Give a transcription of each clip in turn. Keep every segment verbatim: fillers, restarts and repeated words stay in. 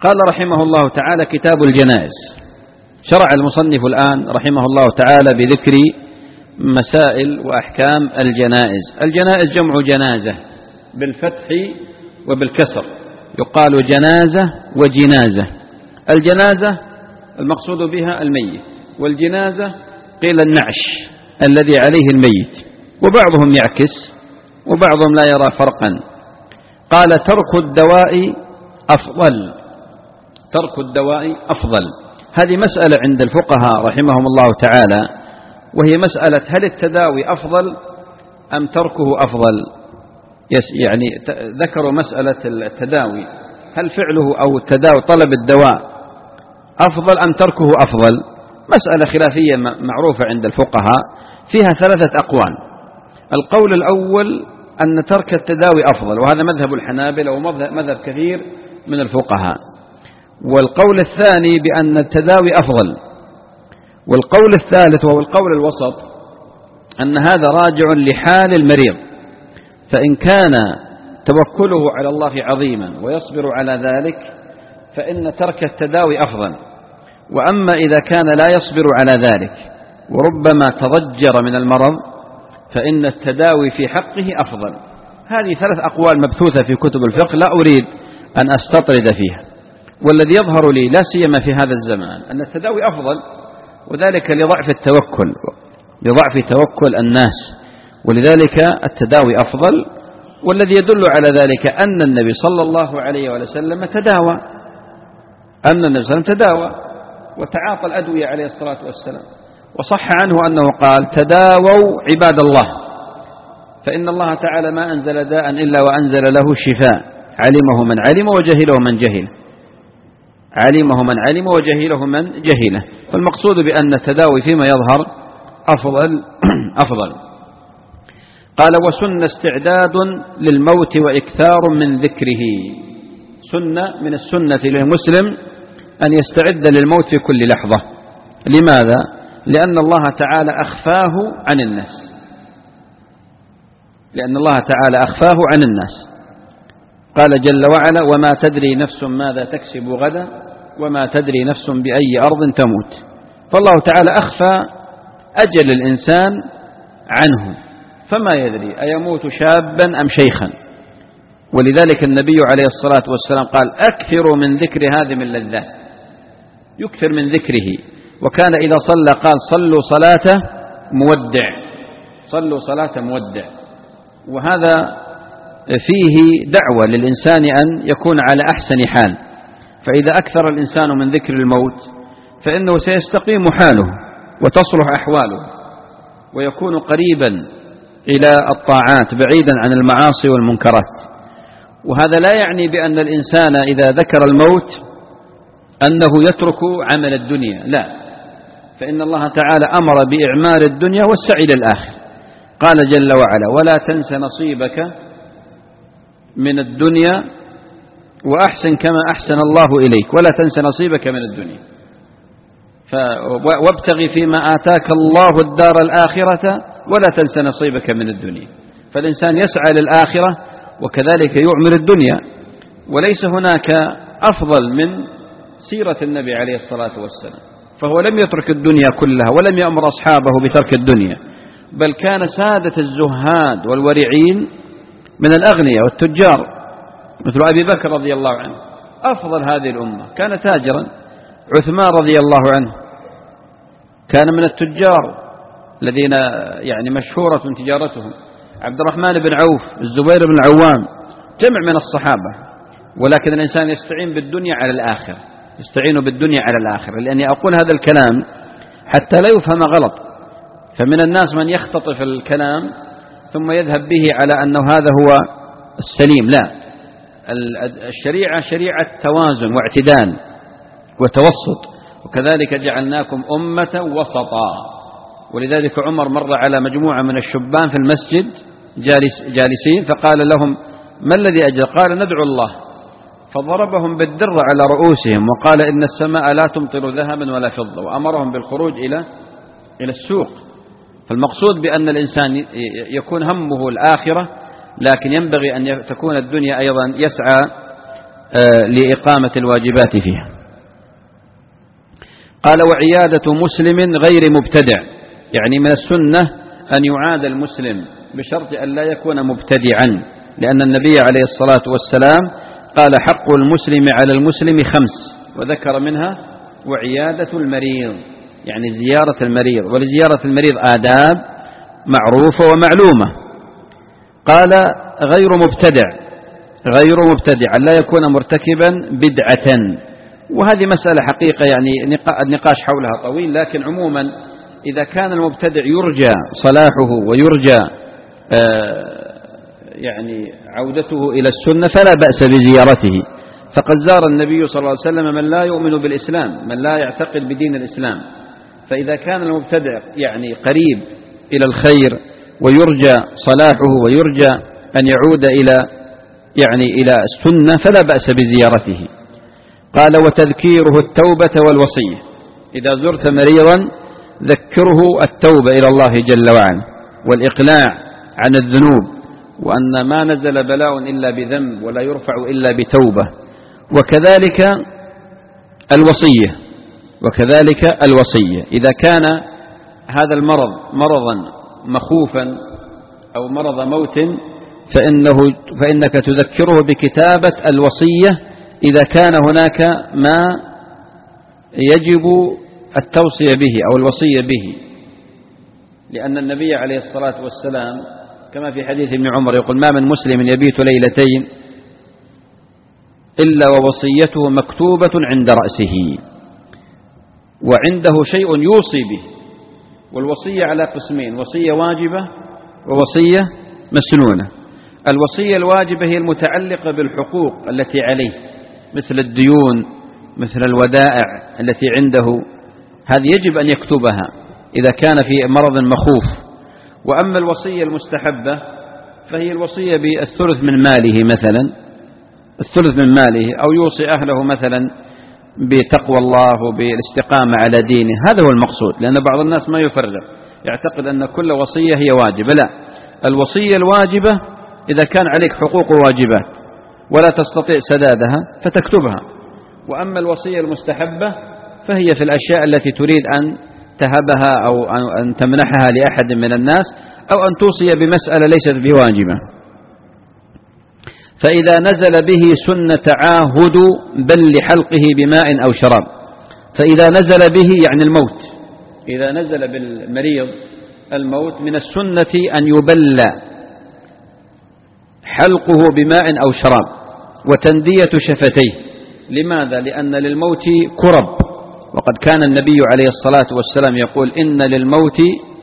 قال رحمه الله تعالى: كتاب الجنائز. شرع المصنف الآن رحمه الله تعالى بذكر مسائل وأحكام الجنائز. الجنائز جمع جنازة بالفتح وبالكسر، يقال جنازة وجنازة. الجنازة المقصود بها الميت، والجنازة قيل النعش الذي عليه الميت، وبعضهم يعكس وبعضهم لا يرى فرقا. قال: ترك الدواء أفضل. ترك الدواء أفضل، هذه مسألة عند الفقهاء رحمهم الله تعالى، وهي مسألة هل التداوي أفضل أم تركه أفضل. يعني ذكروا مسألة التداوي، هل فعله أو التداوي طلب الدواء أفضل أم تركه أفضل. مسألة خلافية معروفة عند الفقهاء، فيها ثلاثة أقوال. القول الأول أن ترك التداوي أفضل، وهذا مذهب الحنابلة ومذهب كثير من الفقهاء. والقول الثاني بأن التداوي أفضل. والقول الثالث وهو القول الوسط أن هذا راجع لحال المريض، فإن كان توكله على الله عظيما ويصبر على ذلك فإن ترك التداوي أفضل. وأما إذا كان لا يصبر على ذلك وربما تضجر من المرض فإن التداوي في حقه أفضل. هذه ثلاث أقوال مبثوثة في كتب الفقه، لا أريد أن أستطرد فيها، والذي يظهر لي لا سيما في هذا الزمان أن التداوي أفضل، وذلك لضعف التوكل لضعف توكل الناس، ولذلك التداوي أفضل. والذي يدل على ذلك أن النبي صلى الله عليه وسلم تداوى أن النبي صلى الله عليه وسلم تداوى وتعاطى الأدوية عليه الصلاة والسلام، وصح عنه أنه قال: تداووا عباد الله فإن الله تعالى ما أنزل داء إلا وأنزل له شفاء، علمه من علم وجهله من جهله علمه من علم وجهله من جهله. فالمقصود بأن التداوي فيما يظهر أفضل أفضل. قال: وسن استعداد للموت وإكثار من ذكره. سنة من السنة للمسلم أن يستعد للموت في كل لحظة. لماذا؟ لأن الله تعالى أخفاه عن الناس لأن الله تعالى أخفاه عن الناس قال جل وعلا: وما تدري نفس ماذا تكسب غدا وما تدري نفس بأي أرض تموت. فالله تعالى أخفى أجل الإنسان عنه، فما يدري أيموت شابا أم شيخا. ولذلك النبي عليه الصلاة والسلام قال: أكثروا من ذكر هذه من اللذات، يكثر من ذكره. وكان إذا صلى قال: صلوا صلاة مودع صلوا صلاة مودع. وهذا فيه دعوة للإنسان أن يكون على أحسن حال، فإذا أكثر الإنسان من ذكر الموت فإنه سيستقيم حاله وتصلح أحواله ويكون قريبا إلى الطاعات بعيدا عن المعاصي والمنكرات. وهذا لا يعني بأن الإنسان إذا ذكر الموت أنه يترك عمل الدنيا، لا، فإن الله تعالى أمر بإعمار الدنيا والسعي للآخر. قال جل وعلا: ولا تنس نصيبك من الدنيا وأحسن كما أحسن الله إليك ولا تنس نصيبك من الدنيا وابتغي فيما آتاك الله الدار الآخرة ولا تنس نصيبك من الدنيا. فالإنسان يسعى للآخرة وكذلك يعمر الدنيا. وليس هناك أفضل من سيرة النبي عليه الصلاة والسلام، فهو لم يترك الدنيا كلها ولم يأمر أصحابه بترك الدنيا، بل كان سادة الزهاد والورعين من الأغنياء والتجار، مثل أبي بكر رضي الله عنه أفضل هذه الأمة، كان تاجرا. عثمان رضي الله عنه كان من التجار الذين يعني مشهورة تجارتهم. عبد الرحمن بن عوف، الزبير بن العوام، جمع من الصحابة. ولكن الإنسان يستعين بالدنيا على الآخرة يستعين بالدنيا على الآخرة لأني أقول هذا الكلام حتى لا يفهم غلط. فمن الناس من يختطف الكلام ثم يذهب به على أنه هذا هو السليم. لا، الشريعة شريعة توازن واعتدال وتوسط، وكذلك جعلناكم أمة وسطا. ولذلك عمر مر على مجموعة من الشبان في المسجد جالس جالسين فقال لهم: ما الذي أجل؟ قال: ندعو الله. فضربهم بالدر على رؤوسهم وقال: إن السماء لا تمطر ذهبا ولا فضة، وأمرهم بالخروج إلى إلى السوق. فالمقصود بأن الإنسان يكون همه الآخرة، لكن ينبغي أن تكون الدنيا أيضا يسعى لإقامة الواجبات فيها. قال وعيادة مسلم غير مبتدع، يعني من السنة أن يعاد المسلم بشرط أن لا يكون مبتدعا، لأن النبي عليه الصلاة والسلام قال حق المسلم على المسلم خمس، وذكر منها وعيادة المريض، يعني زيارة المريض، ولزيارة المريض آداب معروفة ومعلومة. قال غير مبتدع، غير مبتدع لا يكون مرتكبا بدعة، وهذه مسألة حقيقة يعني النقاش حولها طويل، لكن عموما إذا كان المبتدع يرجى صلاحه ويرجى آه يعني عودته إلى السنة فلا بأس بزيارته، فقد زار النبي صلى الله عليه وسلم من لا يؤمن بالإسلام، من لا يعتقد بدين الإسلام. فإذا كان المبتدع يعني قريب إلى الخير ويرجى صلاحه ويرجى أن يعود إلى يعني إلى السنة فلا بأس بزيارته. قال وتذكيره التوبة والوصية، إذا زرت مريضا ذكره التوبة إلى الله جل وعلا والإقلاع عن الذنوب، وأن ما نزل بلاء إلا بذنب ولا يرفع إلا بتوبة، وكذلك الوصية، وكذلك الوصية إذا كان هذا المرض مرضا مخوفا أو مرض موت فإنه فإنك تذكره بكتابة الوصية إذا كان هناك ما يجب التوصية به أو الوصية به، لأن النبي عليه الصلاة والسلام كما في حديث ابن عمر يقول ما من مسلم يبيت ليلتين إلا ووصيته مكتوبة عند رأسه وعنده شيء يوصي به. والوصية على قسمين، وصية واجبة ووصية مسنونة. الوصية الواجبة هي المتعلقة بالحقوق التي عليه مثل الديون مثل الودائع التي عنده، هذه يجب أن يكتبها إذا كان في مرض مخوف. وأما الوصية المستحبة فهي الوصية بالثلث من ماله مثلا، الثلث من ماله، أو يوصي أهله مثلا بتقوى الله وبالاستقامة على دينه، هذا هو المقصود. لأن بعض الناس ما يفرق، يعتقد أن كل وصية هي واجبة، لا، الوصية الواجبة إذا كان عليك حقوق وواجبات ولا تستطيع سدادها فتكتبها. وأما الوصية المستحبة فهي في الأشياء التي تريد أن تهبها أو أن تمنحها لأحد من الناس أو أن توصي بمسألة ليست بواجبة. فإذا نزل به سن تعاهد بل لحلقه بماء أو شراب. فإذا نزل به يعني الموت، إذا نزل بالمريض الموت من السنة أن يبل حلقه بماء أو شراب وتندية شفتيه. لماذا؟ لأن للموت كرب، وقد كان النبي عليه الصلاة والسلام يقول إن للموت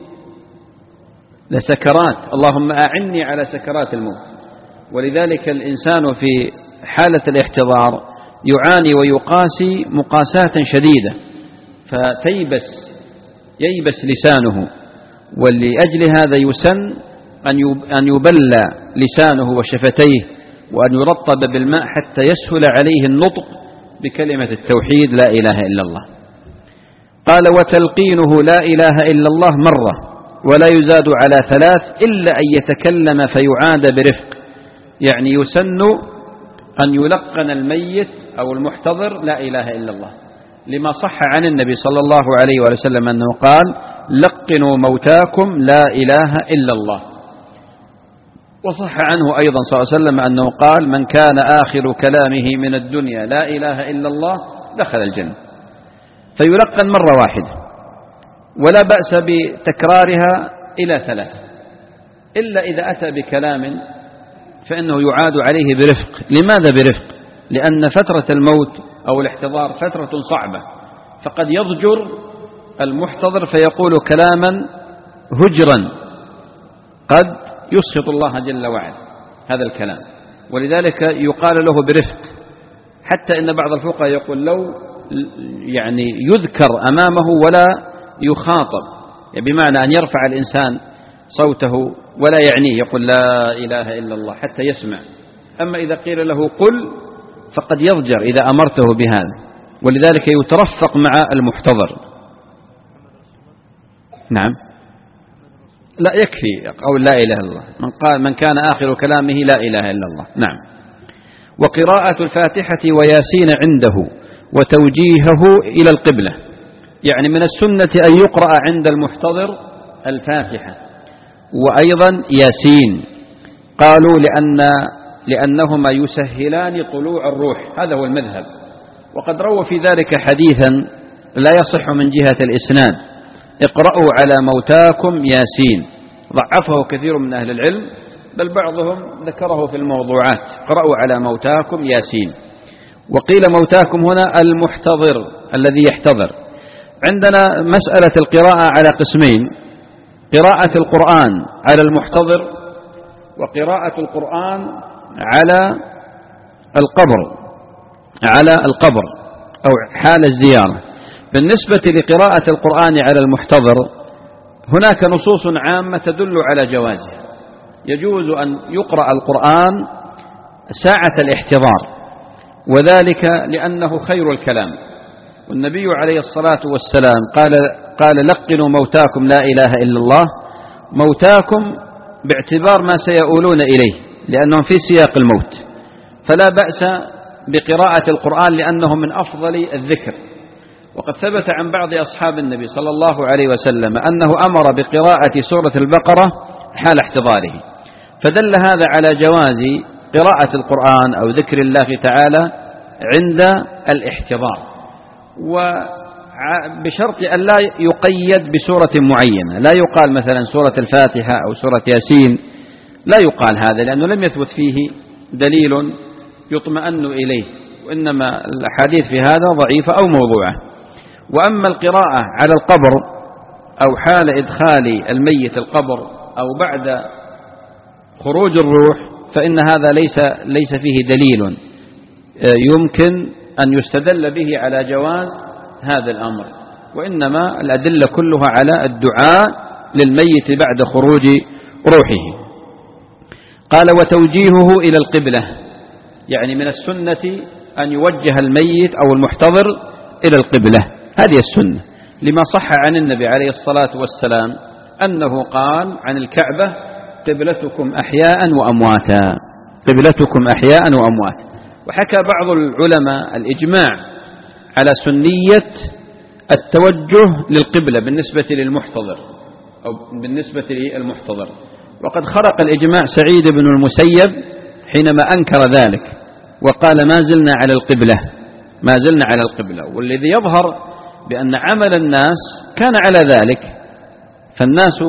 لسكرات اللهم أعني على سكرات الموت. ولذلك الإنسان في حالة الاحتضار يعاني ويقاسي مقاساة شديدة، فتيبس ييبس لسانه، ولأجل هذا يسن أن يبلى لسانه وشفتيه وأن يرطب بالماء حتى يسهل عليه النطق بكلمة التوحيد لا إله إلا الله. قال وتلقينه لا إله إلا الله مرة ولا يزاد على ثلاث إلا أن يتكلم فيعاد برفق، يعني يسن أن يلقن الميت أو المحتضر لا إله إلا الله، لما صح عن النبي صلى الله عليه وسلم أنه قال لقنوا موتاكم لا إله إلا الله. وصح عنه أيضا صلى الله عليه وسلم أنه قال من كان آخر كلامه من الدنيا لا إله إلا الله دخل الجنة. فيلقن مرة واحدة ولا بأس بتكرارها إلى ثلاث، إلا إذا أتى بكلام فإنه يعاد عليه برفق. لماذا برفق؟ لأن فترة الموت أو الاحتضار فترة صعبة، فقد يضجر المحتضر فيقول كلاما هجرا قد يسخط الله جل وعلا هذا الكلام، ولذلك يقال له برفق. حتى إن بعض الفقهاء يقول لو يعني يذكر أمامه ولا يخاطب، يعني بمعنى أن يرفع الإنسان صوته ولا يعنيه، يقول لا إله إلا الله حتى يسمع. أما إذا قيل له قل فقد يضجر إذا أمرته بهذا، ولذلك يترفق مع المحتضر. نعم، لا يكفي قول لا إله إلا الله، من قال من كان آخر كلامه لا إله إلا الله. نعم. وقراءة الفاتحة وياسين عنده وتوجيهه إلى القبلة، يعني من السنة أن يقرأ عند المحتضر الفاتحة وأيضا ياسين، قالوا لأن لأنهما يسهلان طلوع الروح، هذا هو المذهب. وقد رووا في ذلك حديثا لا يصح من جهة الإسناد: اقرأوا على موتاكم ياسين، ضعفه كثير من أهل العلم، بل بعضهم ذكره في الموضوعات: اقرأوا على موتاكم ياسين. وقيل موتاكم هنا المحتضر الذي يحتضر. عندنا مسألة القراءة على قسمين: قراءة القرآن على المحتضر، وقراءة القرآن على القبر على القبر أو حال الزيارة. بالنسبة لقراءة القرآن على المحتضر هناك نصوص عامة تدل على جوازه، يجوز أن يقرأ القرآن ساعة الاحتضار، وذلك لأنه خير الكلام، والنبي عليه الصلاة والسلام قال قال لقنوا موتاكم لا إله إلا الله، موتاكم باعتبار ما سيؤولون إليه لأنهم في سياق الموت، فلا بأس بقراءة القرآن لأنه من أفضل الذكر. وقد ثبت عن بعض أصحاب النبي صلى الله عليه وسلم أنه أمر بقراءة سورة البقرة حال احتضاره، فدل هذا على جواز قراءة القرآن أو ذكر الله تعالى عند الاحتضار، وبشرط أن لا يقيد بسورة معينة، لا يقال مثلا سورة الفاتحة أو سورة ياسين، لا يقال هذا لأنه لم يثبت فيه دليل يطمئن إليه، وإنما الأحاديث في هذا ضعيفة أو موضوعة. وأما القراءة على القبر أو حال إدخال الميت القبر أو بعد خروج الروح فإن هذا ليس ليس فيه دليل يمكن أن يستدل به على جواز هذا الأمر، وإنما الأدلة كلها على الدعاء للميت بعد خروج روحه. قال: وتوجيهه إلى القبلة، يعني من السنة أن يوجه الميت أو المحتضر إلى القبلة، هذه السنة، لما صح عن النبي عليه الصلاة والسلام أنه قال عن الكعبة: قبلتكم أحياء وأمواتا، قبلتكم أحياء وأمواتا. وحكى بعض العلماء الإجماع على سنية التوجه للقبلة بالنسبة للمحتضر أو بالنسبة للمحتضر، وقد خرق الإجماع سعيد بن المسيب حينما أنكر ذلك وقال: ما زلنا على القبلة، ما زلنا على القبلة. والذي يظهر بأن عمل الناس كان على ذلك، فالناس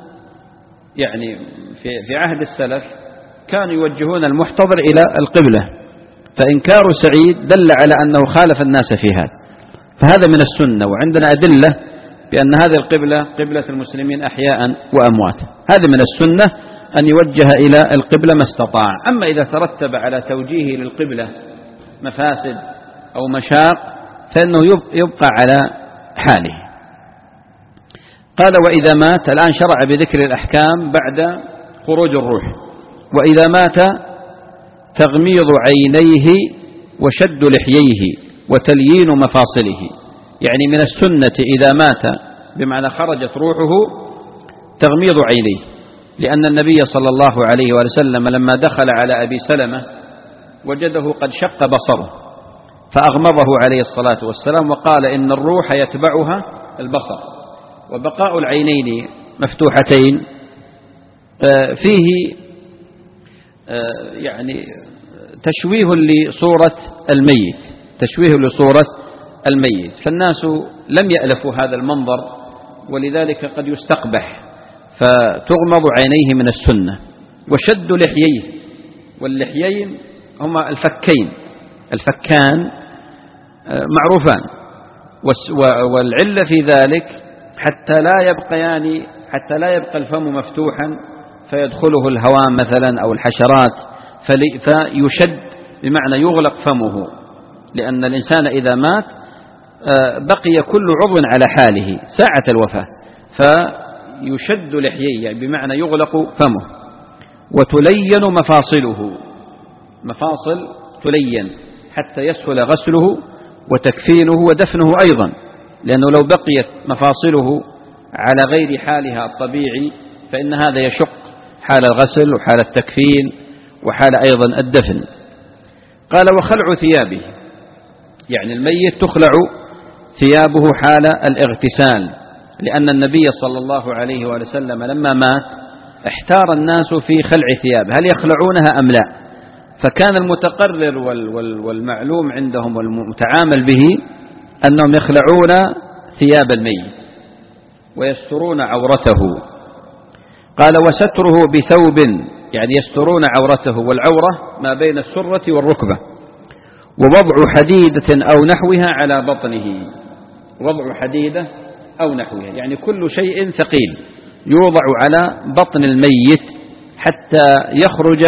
يعني في في عهد السلف كانوا يوجهون المحتضر إلى القبلة، فإنكار سعيد دل على أنه خالف الناس في هذا، فهذا من السنة. وعندنا أدلة بأن هذه القبلة قبلة المسلمين أحياء وأمواتا، هذا من السنة أن يوجه إلى القبلة ما استطاع. أما إذا ترتب على توجيهه للقبلة مفاسد أو مشاق فإنه يبقى على حاله. قال: وإذا مات، الآن شرع بذكر الأحكام بعد خروج الروح. وإذا مات تغميض عينيه وشد لحييه وتليين مفاصله، يعني من السنة إذا مات بمعنى خرجت روحه تغميض عينيه، لأن النبي صلى الله عليه وسلم لما دخل على أبي سلمة وجده قد شق بصره فأغمضه عليه الصلاة والسلام وقال: إن الروح يتبعها البصر. وبقاء العينين مفتوحتين فيه يعني تشويه لصورة الميت، تشويه لصورة الميت، فالناس لم يألفوا هذا المنظر، ولذلك قد يستقبح، فتغمض عينيه من السنة. وشد لحييه، واللحيين هما الفكين، الفكان معروفان، والعلة في ذلك حتى لا يبقيان حتى لا يبقى الفم مفتوحا فيدخله الهواء مثلا أو الحشرات، فيشد بمعنى يغلق فمه، لأن الإنسان إذا مات بقي كل عضو على حاله ساعة الوفاة، فيشد لحييه يعني بمعنى يغلق فمه. وتلين مفاصله، مفاصل تلين حتى يسهل غسله وتكفينه ودفنه أيضا، لأنه لو بقيت مفاصله على غير حالها الطبيعي فإن هذا يشق حال الغسل وحال التكفين وحال أيضا الدفن. قال وخلع ثيابه، يعني الميت تخلع ثيابه حال الاغتسال، لأن النبي صلى الله عليه وآله وسلم لما مات احتار الناس في خلع ثيابه، هل يخلعونها أم لا؟ فكان المتقرر والمعلوم عندهم والمتعامل به أنهم يخلعون ثياب الميت ويسترون عورته. قال وستره بثوب، يعني يسترون عورته، والعورة ما بين السرة والركبة، ووضع حديدة أو نحوها على بطنه، وضع حديدة أو نحوها يعني كل شيء ثقيل يوضع على بطن الميت حتى يخرج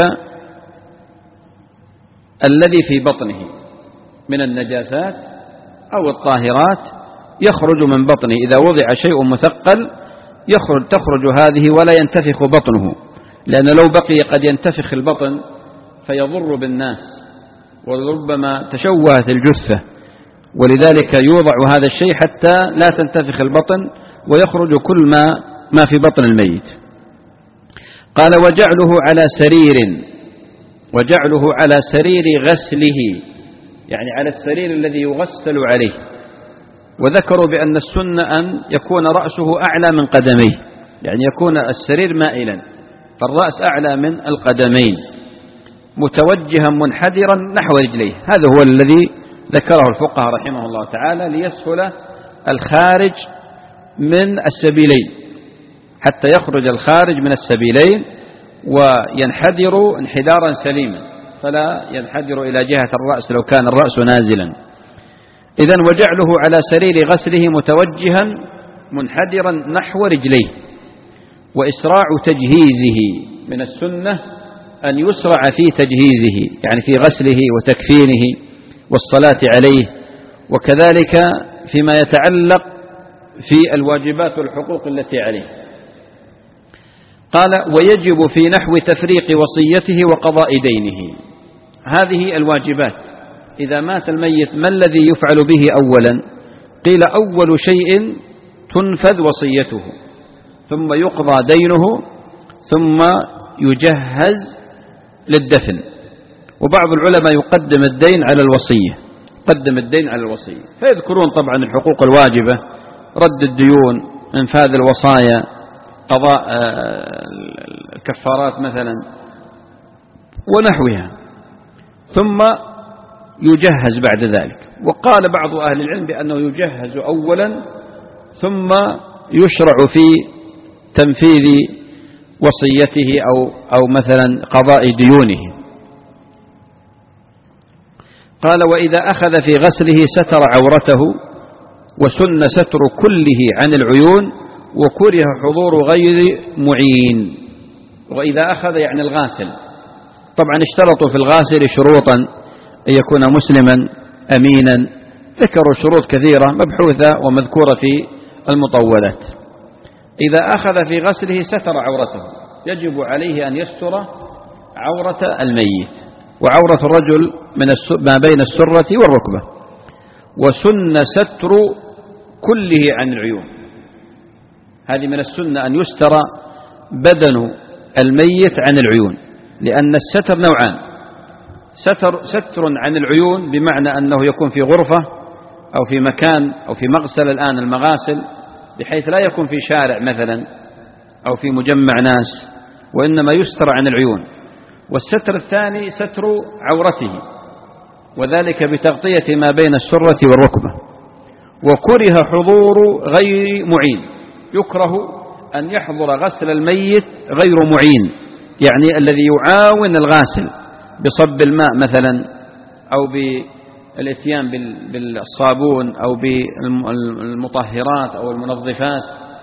الذي في بطنه من النجاسات أو الطاهرات، يخرج من بطنه. إذا وضع شيء مثقل يخرج تخرج هذه ولا ينتفخ بطنه، لأن لو بقي قد ينتفخ البطن فيضر بالناس وربما تشوهت الجثة، ولذلك يوضع هذا الشيء حتى لا تنتفخ البطن ويخرج كل ما ما في بطن الميت. قال وجعله على سرير، وجعله على سرير غسله، يعني على السرير الذي يغسل عليه. وذكروا بأن السنة أن يكون رأسه أعلى من قدميه، يعني يكون السرير مائلا فالرأس أعلى من القدمين، متوجها منحدرا نحو رجليه. هذا هو الذي ذكره الفقهاء رحمه الله تعالى ليسهل الخارج من السبيلين، حتى يخرج الخارج من السبيلين وينحدر انحدارا سليما، فلا ينحدر إلى جهة الرأس لو كان الرأس نازلا. إذن وجعله على سرير غسله متوجها منحدرا نحو رجليه. وإسراع تجهيزه، من السنة أن يسرع في تجهيزه، يعني في غسله وتكفينه والصلاة عليه، وكذلك فيما يتعلق في الواجبات والحقوق التي عليه. قال ويجب في نحو تفريق وصيته وقضاء دينه. هذه الواجبات إذا مات الميت ما الذي يفعل به أولا؟ قيل أول شيء تنفذ وصيته، ثم يقضى دينه، ثم يجهز للدفن. وبعض العلماء يقدم الدين على الوصية، قدم الدين على الوصية، فيذكرون طبعا الحقوق الواجبة، رد الديون، انفاذ الوصايا، قضاء الكفارات مثلا ونحوها، ثم يجهز بعد ذلك. وقال بعض أهل العلم بأنه يجهز أولا ثم يشرع في تنفيذ وصيته أو, أو مثلا قضاء ديونه. قال وإذا أخذ في غسله ستر عورته، وسن ستر كله عن العيون، وكره حضور غير معين. وإذا أخذ يعني الغاسل، طبعا اشترطوا في الغاسل شروطا أن يكون مسلما أمينا، ذكروا شروط كثيرة مبحوثة ومذكورة في المطولات. إذا أخذ في غسله ستر عورته، يجب عليه أن يستر عورة الميت وعورة الرجل من ما بين السرة والركبة. وسن ستر كله عن العيون، هذه من السنة أن يستر بدن الميت عن العيون، لأن الستر نوعان: ستر, ستر عن العيون بمعنى أنه يكون في غرفة أو في مكان أو في مغسل، الآن المغاسل بحيث لا يكون في شارع مثلا أو في مجمع ناس، وإنما يستر عن العيون. والستر الثاني ستر عورته، وذلك بتغطية ما بين السرة والركبة. وكره حضور غير معين، يكره أن يحضر غسل الميت غير معين، يعني الذي يعاون الغاسل بصب الماء مثلا، أو بالاتيان بالصابون أو بالمطهرات أو المنظفات.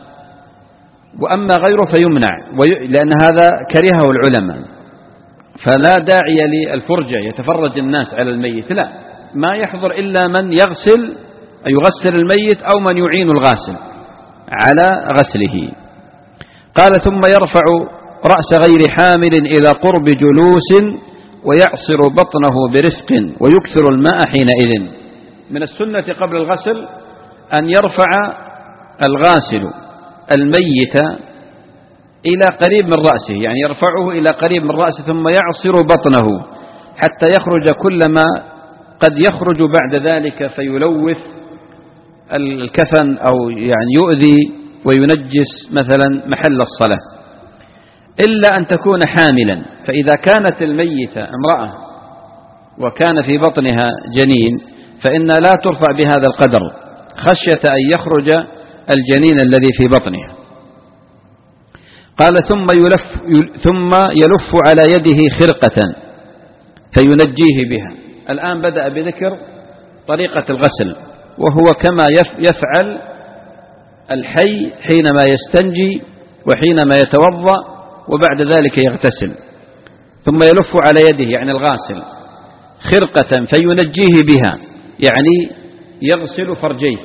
وأما غيره فيمنع، لأن هذا كرهه العلماء، فلا داعي للفرجة يتفرج الناس على الميت، لا، ما يحضر إلا من يغسل يغسل الميت أو من يعين الغاسل على غسله. قال ثم يرفع رأس غير حامل إلى قرب جلوس ويعصر بطنه برفق ويكثر الماء حينئذ. من السنة قبل الغسل أن يرفع الغاسل الميت إلى قريب من رأسه، يعني يرفعه إلى قريب من رأسه ثم يعصر بطنه حتى يخرج كل ما قد يخرج بعد ذلك فيلوث الكفن أو يعني يؤذي وينجس مثلا محل الصلاة، إلا أن تكون حاملا. فإذا كانت الميتة امرأة وكان في بطنها جنين فإن لا ترفع بهذا القدر خشية أن يخرج الجنين الذي في بطنها. قال ثم يلف, ثم يلف على يده خرقة فينجيه بها. الآن بدأ بذكر طريقة الغسل، وهو كما يفعل الحي حينما يستنجي وحينما يتوضأ وبعد ذلك يغتسل. ثم يلف على يده يعني الغاسل خرقة فينجيه بها يعني يغسل فرجيه.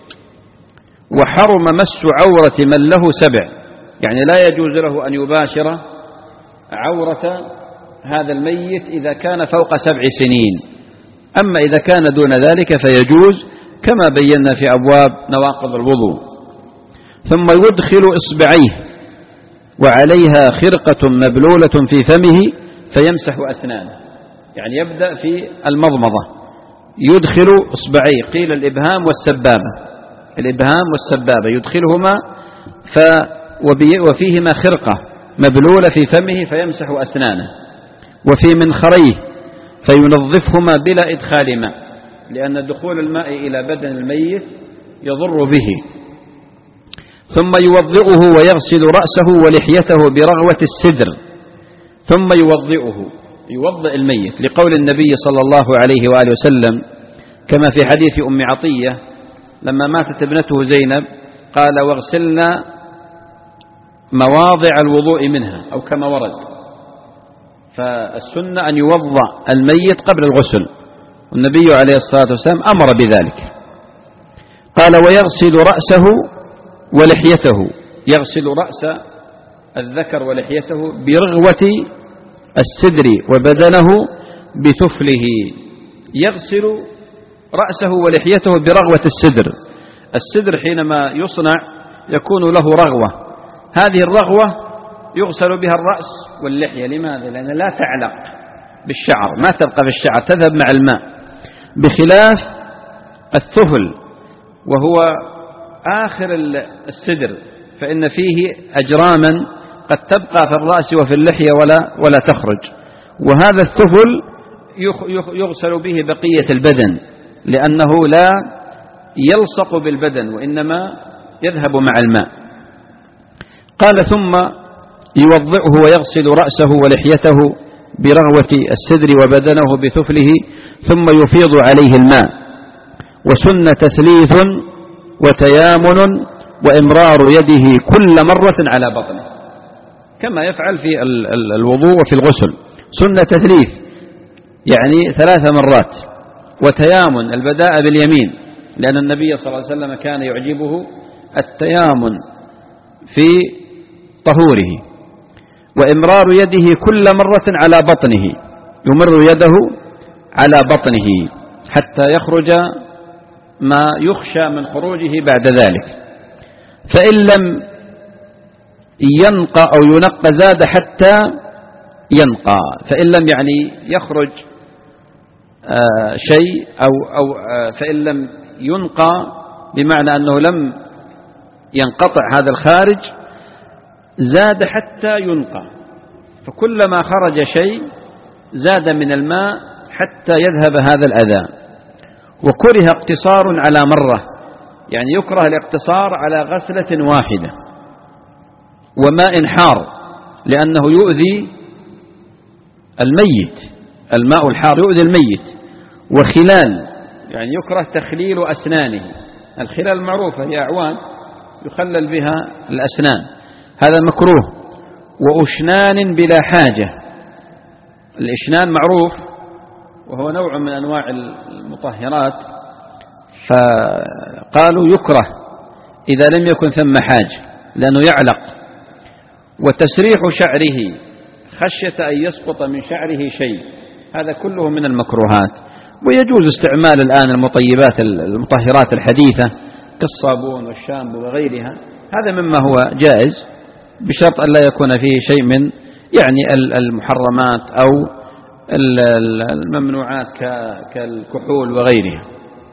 وحرم مس عورة من له سبع، يعني لا يجوز له أن يباشر عورة هذا الميت إذا كان فوق سبع سنين. أما إذا كان دون ذلك فيجوز كما بينا في أبواب نواقض الوضوء. ثم يدخل إصبعيه وعليها خرقة مبلولة في فمه فيمسح أسنانه، يعني يبدأ في المضمضة. يدخل إصبعيه، قيل الإبهام والسبابة، الإبهام والسبابة يدخلهما ف وفيهما خرقة مبلولة في فمه فيمسح أسنانه، وفي منخريه فينظفهما بلا إدخال ماء، لأن دخول الماء إلى بدن الميت يضر به. ثم يوضئه ويغسل رأسه ولحيته برغوة السدر، ثم يوضئه يوضئ الميت، لقول النبي صلى الله عليه وآله وسلم كما في حديث أم عطية لما ماتت ابنته زينب قال واغسلنا مواضع الوضوء منها، أو كما ورد. فالسنة أن يوضأ الميت قبل الغسل، والنبي عليه الصلاة والسلام أمر بذلك. قال ويغسل رأسه ولحيته، يغسل رأس الذكر ولحيته برغوة السدر وبدنه بتفله. يغسل رأسه ولحيته برغوة السدر. السدر حينما يصنع يكون له رغوة، هذه الرغوة يغسل بها الرأس واللحية. لماذا؟ لأن لا تعلق بالشعر، ما تبقى بالشعر، تذهب مع الماء، بخلاف الثفل وهو آخر السدر فإن فيه أجراما قد تبقى في الرأس وفي اللحية ولا, ولا تخرج. وهذا الثفل يغسل به بقية البدن لأنه لا يلصق بالبدن وإنما يذهب مع الماء. قال ثم يوضئه ويغسل رأسه ولحيته برغوة السدر وبدنه بثفله ثم يفيض عليه الماء. وسن تثليث وتيامن وإمرار يده كل مرة على بطنه، كما يفعل في الوضوء وفي الغسل. سن تثليث يعني ثلاث مرات، وتيامن البداء باليمين، لأن النبي صلى الله عليه وسلم كان يعجبه التيامن في طهوره. وإمرار يده كل مرة على بطنه، يمر يده على بطنه حتى يخرج ما يخشى من خروجه بعد ذلك. فإن لم ينقى أو ينقى زاد حتى ينقى. فإن لم يعني يخرج آه شيء أو, أو آه فإن لم ينقى بمعنى أنه لم ينقطع هذا الخارج زاد حتى ينقى. فكلما خرج شيء زاد من الماء حتى يذهب هذا الأذى. وكره اقتصار على مرة، يعني يكره الاقتصار على غسلة واحدة. وماء حار لأنه يؤذي الميت، الماء الحار يؤذي الميت. وخلال يعني يكره تخليل أسنانه، الخلال المعروفة هي أعوان يخلل بها الأسنان، هذا مكروه. وأشنان بلا حاجة، الإشنان معروف وهو نوع من أنواع المطهرات، فقالوا يكره إذا لم يكن ثم حاجة لأنه يعلق. وتسريح شعره خشية أن يسقط من شعره شيء، هذا كله من المكروهات. ويجوز استعمال الآن المطيبات المطهرات الحديثة كالصابون والشامبو وغيرها، هذا مما هو جائز بشرط أن لا يكون فيه شيء من يعني المحرمات أو الممنوعات كالكحول وغيرها.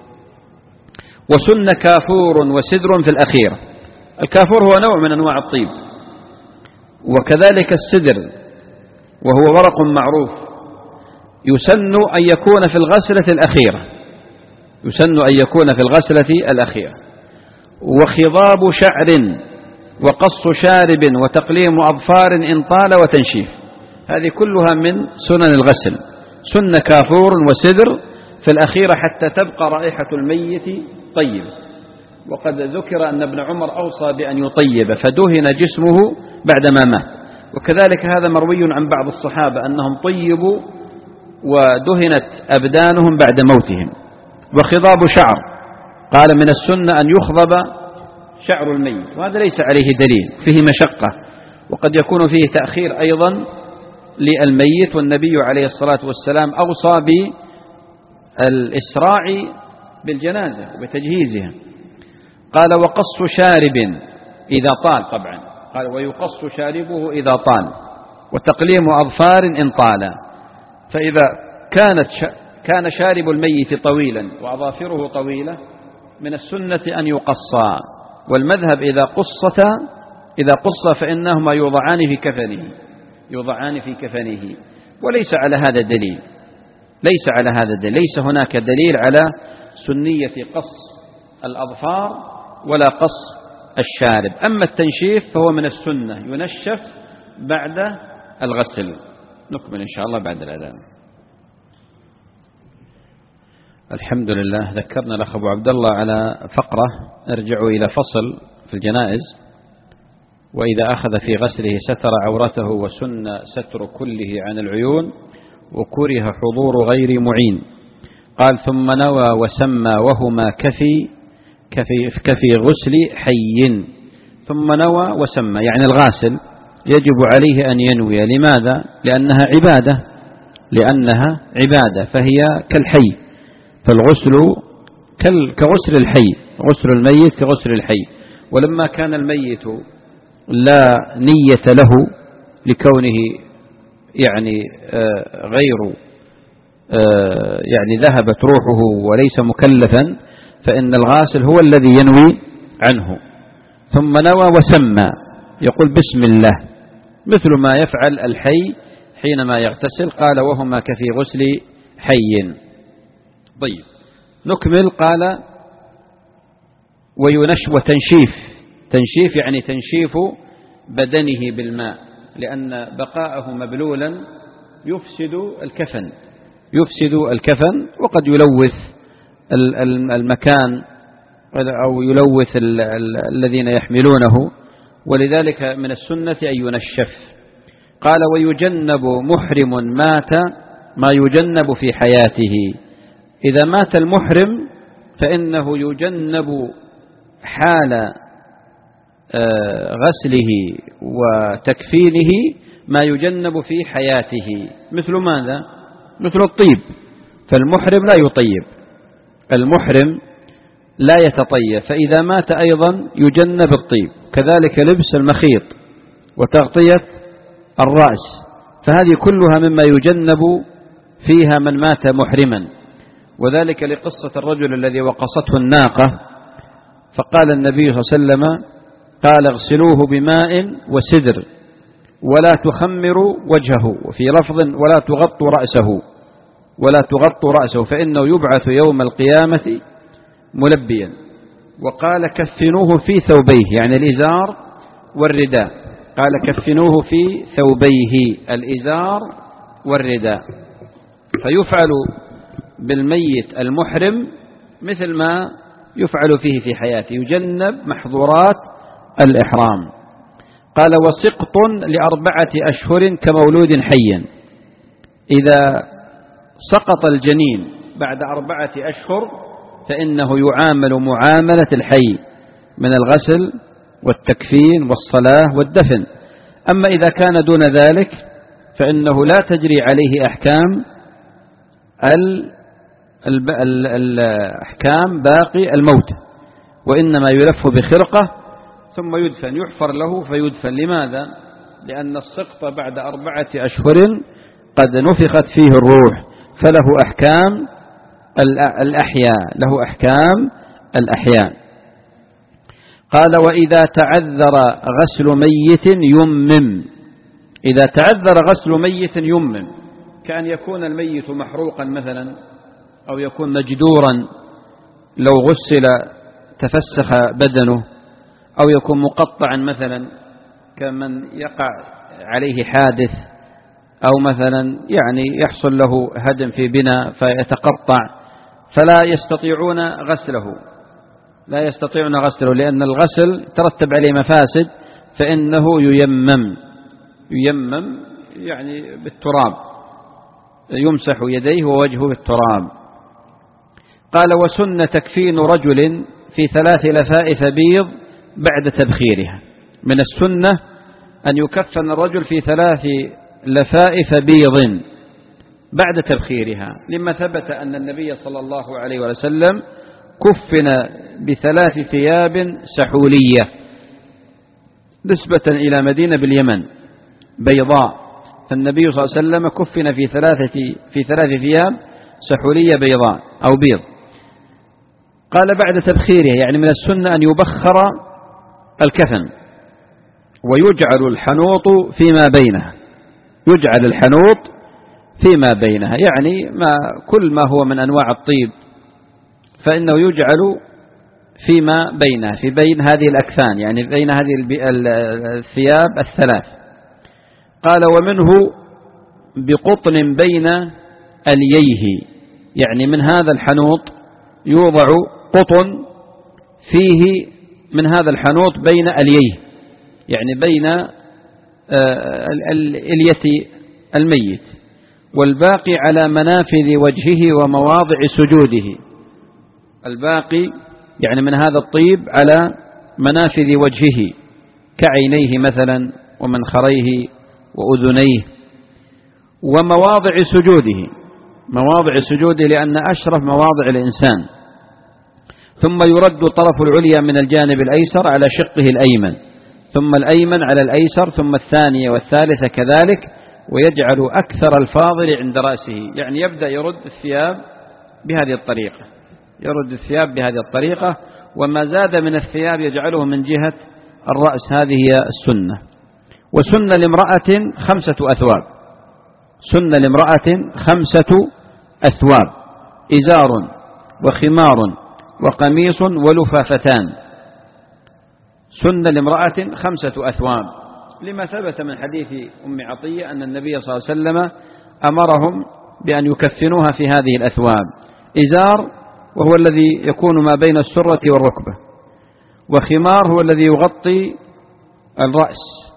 وسن كافور وسدر في الأخيرة. الكافور هو نوع من أنواع الطيب، وكذلك السدر وهو ورق معروف، يسن أن يكون في الغسلة الأخيرة، يسن أن يكون في الغسلة الأخيرة. وخضاب شعر وقص شارب وتقليم أظفار إن طال وتنشيف، هذه كلها من سنن الغسل. سن كافور وسدر في الأخيرة حتى تبقى رائحة الميت طيب. وقد ذكر أن ابن عمر أوصى بأن يطيب فدهن جسمه بعدما مات، وكذلك هذا مروي عن بعض الصحابة أنهم طيبوا ودهنت أبدانهم بعد موتهم. وخضاب شعر، قال من السنة أن يخضب شعر الميت، وهذا ليس عليه دليل، فيه مشقة وقد يكون فيه تأخير أيضا للميت، والنبي عليه الصلاة والسلام أوصى بالإسراع بالجنازة وبتجهيزها. قال وقص شارب إذا طال، طبعا قال ويقص شاربه إذا طال، وتقليم أظفار إن طال. فإذا كانت كان شارب الميت طويلا وأظافره طويلة من السنة أن يقصا، والمذهب إذا قصتا إذا قص فإنهما يوضعان في كفنه يوضعان في كفنه وليس على هذا دليل، ليس على هذا دليل، ليس هناك دليل على سنية قص الأظفار ولا قص الشارب. أما التنشيف فهو من السنة، ينشف بعد الغسل. نكمل إن شاء الله بعد الأذان. الحمد لله. ذكرنا الأخ أبو عبد الله على فقرة ارجع إلى فصل في الجنائز: وإذا أخذ في غسله ستر عورته وسن ستر كله عن العيون وكره حضور غير معين. قال ثم نوى وسمى وهما كفي كفي, كفي غسل حي. ثم نوى وسمى يعني الغاسل يجب عليه أن ينوي. لماذا؟ لأنها عبادة لأنها عبادة فهي كالحي، فالغسل كغسل الحي، غسل الميت كغسل الحي. ولما كان الميت لا نية له لكونه يعني غير يعني ذهبت روحه وليس مكلفا، فإن الغاسل هو الذي ينوي عنه. ثم نوى وسمى يقول بسم الله مثل ما يفعل الحي حينما يغتسل. قال وهما كفي غسل حي. طيب نكمل. قال وينش وتنشيف، تنشيف يعني تنشيف بدنه بالماء، لأن بقاءه مبلولا يفسد الكفن يفسد الكفن وقد يلوث المكان أو يلوث الذين يحملونه، ولذلك من السنة أن ينشف. قال ويجنب محرم مات ما يجنب في حياته. إذا مات المحرم فإنه يجنب حال غسله وتكفينه ما يجنب في حياته. مثل ماذا؟ مثل الطيب، فالمحرم لا يطيب، المحرم لا يتطيب، فإذا مات أيضا يجنب الطيب. كذلك لبس المخيط وتغطية الرأس، فهذه كلها مما يجنب فيها من مات محرما. وذلك لقصة الرجل الذي وقصته الناقة، فقال النبي صلى الله عليه وسلم قال اغسلوه بماء وسدر ولا تخمروا وجهه، وفي لفظ ولا تغطوا رأسه ولا تغطوا رأسه فإنه يبعث يوم القيامة ملبيا. وقال كفنوه في ثوبيه يعني الإزار والرداء، قال كفنوه في ثوبيه الإزار والرداء. فيفعل بالميت المحرم مثل ما يفعل فيه في حياته، يجنب محظورات الإحرام. قال وسقط لأربعة أشهر كمولود حيا. إذا سقط الجنين بعد أربعة أشهر فإنه يعامل معاملة الحي من الغسل والتكفين والصلاة والدفن. أما إذا كان دون ذلك فإنه لا تجري عليه أحكام الأحكام باقي الموت، وإنما يلف بخرقة ثم يدفن، يحفر له فيدفن. لماذا؟ لأن السقط بعد أربعة أشهر قد نفخت فيه الروح، فله أحكام الأحياء، له أحكام الأحياء. قال وإذا تعذر غسل ميت يمم، إذا تعذر غسل ميت يمم، كأن يكون الميت محروقا مثلا، أو يكون مجدورا لو غسل تفسخ بدنه، أو يكون مقطعا مثلا كمن يقع عليه حادث، أو مثلا يعني يحصل له هدم في بناء فيتقطع، فلا يستطيعون غسله، لا يستطيعون غسله لأن الغسل ترتب عليه مفاسد، فإنه ييمم، ييمم يعني بالتراب، يمسح يديه ووجهه بالتراب. قال وسن تكفين رجل في ثلاث لفائف بيض بعد تبخيرها، من السنة أن يكفن الرجل في ثلاث لفائف بيض بعد تبخيرها، لما ثبت أن النبي صلى الله عليه وسلم كفن بثلاث ثياب سحولية نسبة إلى مدينة باليمن بيضاء، فالنبي صلى الله عليه وسلم كفن في ثلاثة في ثلاث ثياب سحولية بيضاء أو بيض. قال بعد تبخيرها، يعني من السنة أن يبخر الكفن ويجعل الحنوط فيما بينها، يجعل الحنوط فيما بينها، يعني ما كل ما هو من أنواع الطيب فإنه يجعل فيما بينها، في بين هذه الأكفان، يعني بين هذه الثياب الثلاث. قال ومنه بقطن بين الييه، يعني من هذا الحنوط يوضع قطن فيه من هذا الحنوط بين الييه، يعني بين الية الميت، والباقي على منافذ وجهه ومواضع سجوده، الباقي يعني من هذا الطيب على منافذ وجهه كعينيه مثلا ومنخريه وأذنيه ومواضع سجوده، مواضع سجوده لأن أشرف مواضع الإنسان. ثم يرد طرف العليا من الجانب الأيسر على شقه الأيمن، ثم الأيمن على الأيسر، ثم الثانية والثالثة كذلك، ويجعل أكثر الفاضل عند رأسه، يعني يبدأ يرد الثياب بهذه الطريقة، يرد الثياب بهذه الطريقة، وما زاد من الثياب يجعله من جهة الرأس، هذه هي السنة. وسن لامرأة خمسة أثواب، سن لامرأة خمسة أثواب: إزار وخمار وقميص ولفافتان. سن لامرأة خمسة أثواب، لما ثبت من حديث أم عطية أن النبي صلى الله عليه وسلم أمرهم بأن يكفنوها في هذه الأثواب: إزار وهو الذي يكون ما بين السرة والركبة، وخمار هو الذي يغطي الرأس،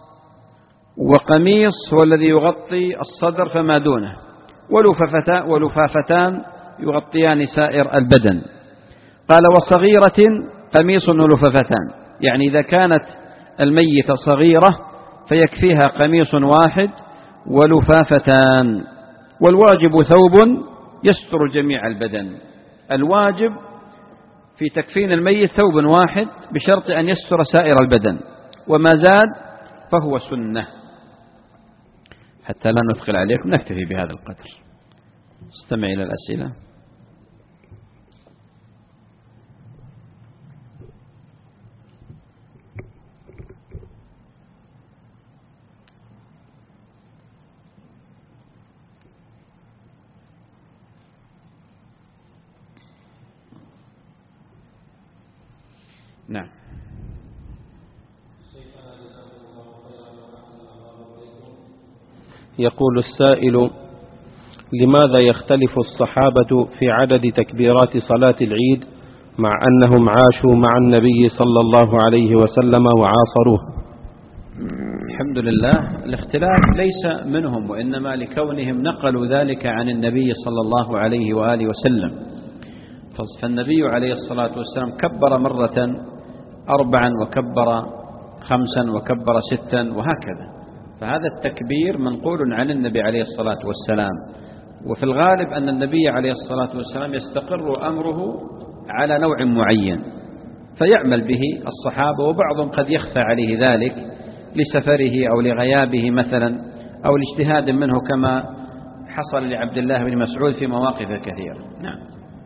وقميص هو الذي يغطي الصدر فما دونه، ولفافتان, ولفافتان يغطيان سائر البدن. قال وصغيرة قميص ولفافتان، يعني إذا كانت الميتة صغيرة فيكفيها قميص واحد ولفافتان. والواجب ثوب يستر جميع البدن، الواجب في تكفين الميت ثوب واحد بشرط أن يستر سائر البدن، وما زاد فهو سنة. حتى لا نثقل عليكم نكتفي بهذا القدر. استمع إلى الأسئلة. نعم. يقول السائل: لماذا يختلف الصحابة في عدد تكبيرات صلاة العيد مع أنهم عاشوا مع النبي صلى الله عليه وسلم وعاصروه؟ الحمد لله، الاختلاف ليس منهم، وإنما لكونهم نقلوا ذلك عن النبي صلى الله عليه وآله وسلم. فالنبي عليه الصلاة والسلام كبر مرة أربعا، وكبر خمسا، وكبر ستا، وهكذا. فهذا التكبير منقول عن النبي عليه الصلاة والسلام. وفي الغالب أن النبي عليه الصلاة والسلام يستقر أمره على نوع معين فيعمل به الصحابة، وبعضهم قد يخفى عليه ذلك لسفره أو لغيابه مثلا، أو لاجتهاد منه كما حصل لعبد الله بن مسعود في مواقف كثيرة. نعم.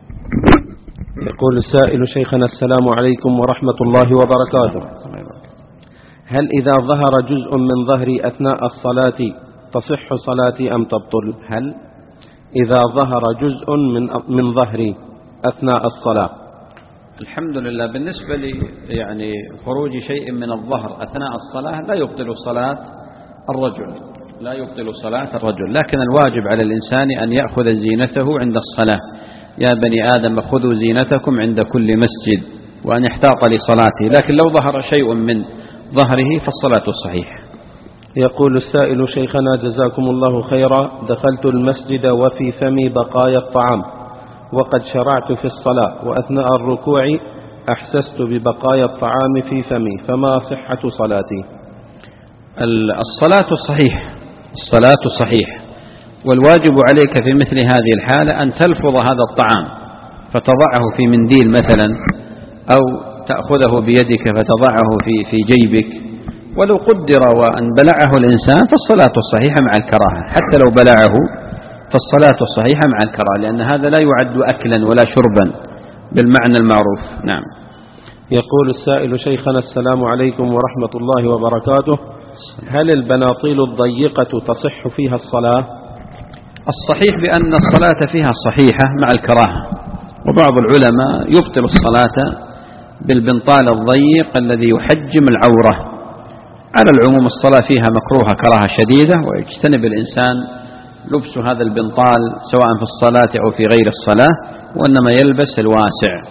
يقول السائل: شيخنا السلام عليكم ورحمة الله وبركاته. هل إذا ظهر جزء من ظهري أثناء الصلاة تصح صلاتي أم تبطل؟ هل إذا ظهر جزء من من ظهري أثناء الصلاة. الحمد لله. بالنسبة لي يعني خروج شيء من الظهر أثناء الصلاة لا يبطل صلاة الرجل، لا يبطل صلاة الرجل، لكن الواجب على الإنسان أن يأخذ زينته عند الصلاة. يا بني آدم خذوا زينتكم عند كل مسجد، وأن يحتاط لصلاته، لكن لو ظهر شيء من ظهره فالصلاة صحيحة. يقول السائل: شيخنا جزاكم الله خيرا، دخلت المسجد وفي فمي بقايا الطعام، وقد شرعت في الصلاة، وأثناء الركوع أحسست ببقايا الطعام في فمي، فما صحة صلاتي؟ الصلاة صحيح، الصلاة صحيح، والواجب عليك في مثل هذه الحالة أن تلفظ هذا الطعام فتضعه في منديل مثلا، أو تأخذه بيدك فتضعه في في جيبك. ولو قدر وأن بلعه الإنسان فالصلاة الصحيحة مع الكراهة، حتى لو بلعه فالصلاة الصحيحة مع الكراهة، لأن هذا لا يعد أكلا ولا شربا بالمعنى المعروف. نعم. يقول السائل: شيخنا السلام عليكم ورحمة الله وبركاته، هل البناطيل الضيقة تصح فيها الصلاة؟ الصحيح بأن الصلاة فيها صحيحة مع الكراهة، وبعض العلماء يبطل الصلاة بالبنطال الضيق الذي يحجم العورة. على العموم الصلاة فيها مكروهة كراهة شديدة، ويجتنب الإنسان لبس هذا البنطال سواء في الصلاة أو في غير الصلاة، وإنما يلبس الواسع.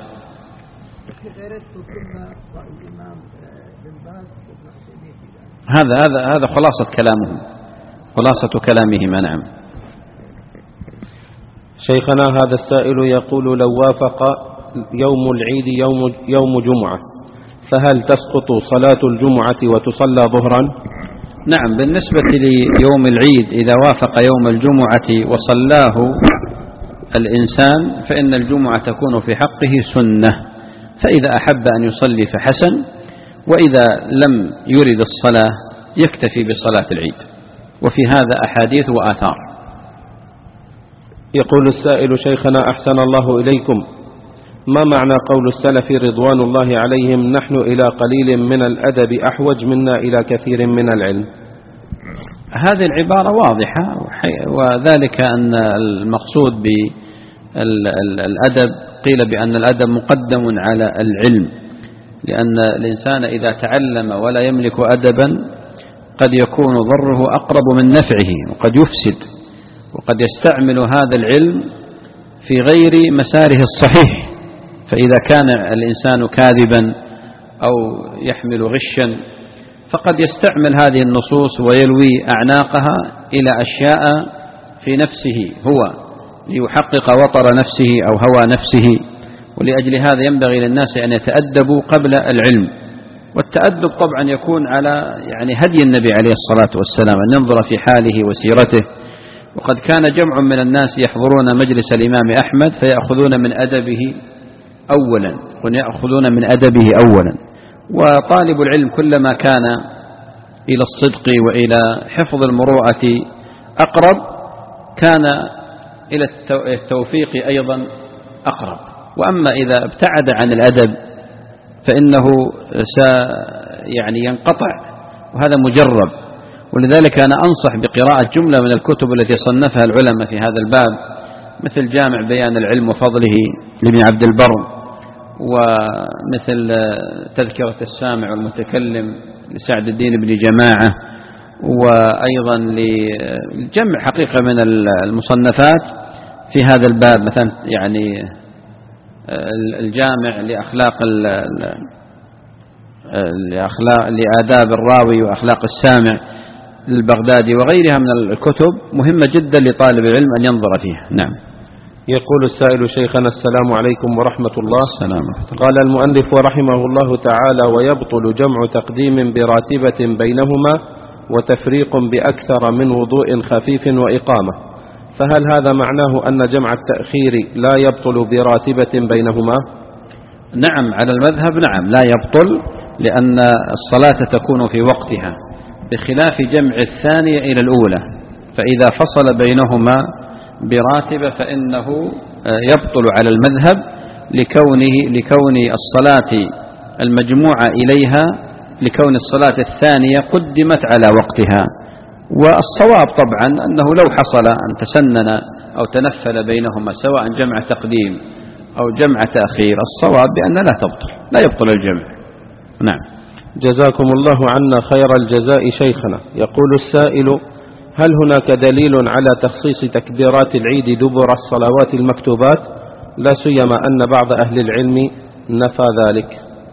هذا هذا هذا خلاصة كلامهم، خلاصة كلامهم. نعم. شيخنا هذا السائل يقول: لو وافق يوم العيد يوم يوم جمعة، فهل تسقط صلاة الجمعة وتصلى ظهرا؟ نعم. بالنسبة ليوم العيد إذا وافق يوم الجمعة وصلاه الإنسان فإن الجمعة تكون في حقه سنة، فإذا أحب أن يصلي فحسن، وإذا لم يرد الصلاة يكتفي بصلاة العيد، وفي هذا أحاديث وآثار. يقول السائل: شيخنا أحسن الله إليكم، ما معنى قول السلف رضوان الله عليهم: نحن إلى قليل من الأدب أحوج منا إلى كثير من العلم؟ هذه العبارة واضحة، وذلك أن المقصود بالأدب قيل بأن الأدب مقدم على العلم، لأن الإنسان إذا تعلم ولا يملك أدبا قد يكون ضره أقرب من نفعه، وقد يفسد، وقد يستعمل هذا العلم في غير مساره الصحيح. فإذا كان الإنسان كاذبا أو يحمل غشا فقد يستعمل هذه النصوص ويلوي أعناقها إلى أشياء في نفسه هو ليحقق وطر نفسه أو هوى نفسه. ولأجل هذا ينبغي للناس أن يتأدبوا قبل العلم، والتأدب طبعا يكون على يعني هدي النبي عليه الصلاة والسلام، أن ينظر في حاله وسيرته. وقد كان جمع من الناس يحضرون مجلس الإمام أحمد فيأخذون من أدبه أولا، يأخذون من أدبه أولا. وطالب العلم كلما كان إلى الصدق وإلى حفظ المروءة أقرب كان إلى التوفيق أيضا أقرب. وأما إذا ابتعد عن الأدب فإنه سا يعني ينقطع، وهذا مجرب. ولذلك أنا أنصح بقراءة جملة من الكتب التي صنفها العلماء في هذا الباب، مثل جامع بيان العلم وفضله لابن عبد البر، ومثل تذكرة السامع والمتكلم لسعد الدين بن جماعة، وأيضا لجمع حقيقة من المصنفات في هذا الباب، مثلا يعني الجامع لأخلاق لأخلاق لآداب الراوي وأخلاق السامع للبغدادي، وغيرها من الكتب مهمة جدا لطالب العلم أن ينظر فيها. نعم. يقول السائل: شيخنا السلام عليكم ورحمة الله. السلام. قال المؤلف رحمه الله تعالى: ويبطل جمع تقديم براتبة بينهما وتفريق بأكثر من وضوء خفيف وإقامة، فهل هذا معناه أن جمع التأخير لا يبطل براتبة بينهما؟ نعم، على المذهب نعم لا يبطل، لأن الصلاة تكون في وقتها، بخلاف جمع الثانية إلى الأولى، فإذا فصل بينهما براتبة فإنه يبطل على المذهب لكونه لكون الصلاة المجموعة إليها لكون الصلاة الثانية قدمت على وقتها. والصواب طبعا أنه لو حصل أن تسنن أو تنفل بينهما سواء جمع تقديم أو جمع تأخير، الصواب بأن لا تبطل لا يبطل الجمع. نعم. جزاكم الله عنا خير الجزاء شيخنا. يقول السائل: هل هناك دليل على تخصيص تكبيرات العيد دبر الصلوات المكتوبات، لا سيما أن بعض أهل العلم نفى ذلك؟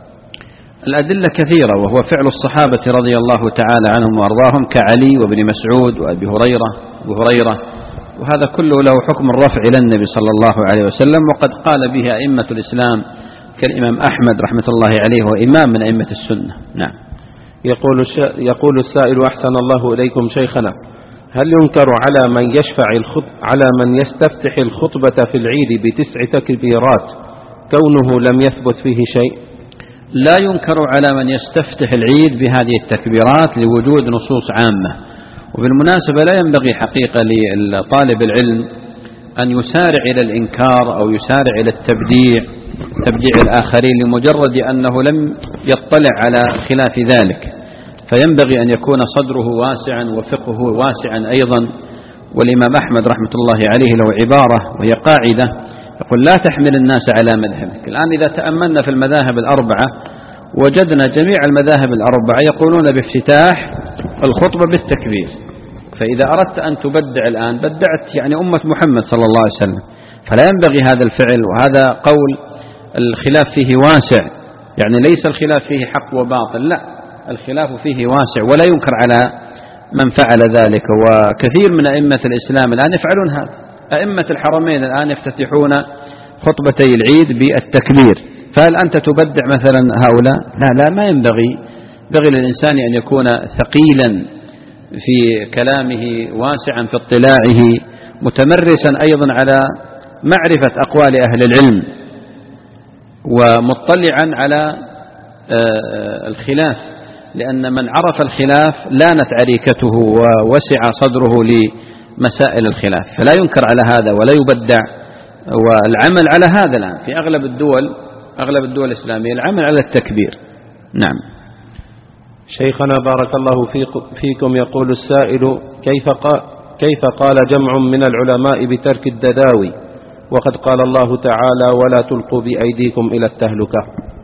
الأدلة كثيرة، وهو فعل الصحابة رضي الله تعالى عنهم وأرضاهم كعلي وابن مسعود وأبي هريرة وهريرة، وهذا كله له حكم الرفع إلى النبي صلى الله عليه وسلم، وقد قال به أئمة الإسلام كالإمام أحمد رحمة الله عليه وإمام من أئمة السنة. نعم. يقول يقول السائل: أحسن الله إليكم شيخنا، هل ينكر على من يشفع الخط على من يستفتح الخطبة في العيد بتسع تكبيرات كونه لم يثبت فيه شيء؟ لا ينكر على من يستفتح العيد بهذه التكبيرات لوجود نصوص عامة. وبالمناسبة لا ينبغي حقيقة لطالب العلم أن يسارع إلى الإنكار أو يسارع إلى التبديع تبديع الآخرين لمجرد أنه لم يطلع على خلاف ذلك، فينبغي أن يكون صدره واسعا وفقهه واسعا أيضا. والإمام أحمد رحمة الله عليه له عبارة وهي قاعدة يقول: لا تحمل الناس على مذهبك. الآن إذا تأملنا في المذاهب الأربعة وجدنا جميع المذاهب الأربعة يقولون بافتتاح الخطبة بالتكبير، فإذا أردت أن تبدع الآن بدعت يعني أمة محمد صلى الله عليه وسلم، فلا ينبغي هذا الفعل. وهذا قول الخلاف فيه واسع، يعني ليس الخلاف فيه حق وباطل، لا، الخلاف فيه واسع ولا ينكر على من فعل ذلك. وكثير من أئمة الإسلام الآن يفعلون هذا. أئمة الحرمين الآن يفتتحون خطبتي العيد بالتكبير، فهل أنت تبدع مثلا هؤلاء؟ لا لا، ما ينبغي. ينبغي للإنسان أن يكون ثقيلا في كلامه، واسعا في اطلاعه، متمرسا أيضا على معرفة أقوال أهل العلم، ومطلعا على الخلاف، لأن من عرف الخلاف لانت عريكته ووسع صدره لمسائل الخلاف، فلا ينكر على هذا ولا يبدع. والعمل على هذا الآن في أغلب الدول أغلب الدول الإسلامية العمل على التكبير. نعم. شيخنا بارك الله فيكم، يقول السائل: كيف قال, كيف قال جمع من العلماء بترك التداوي وقد قال الله تعالى: ولا تلقوا بأيديكم إلى التهلكة؟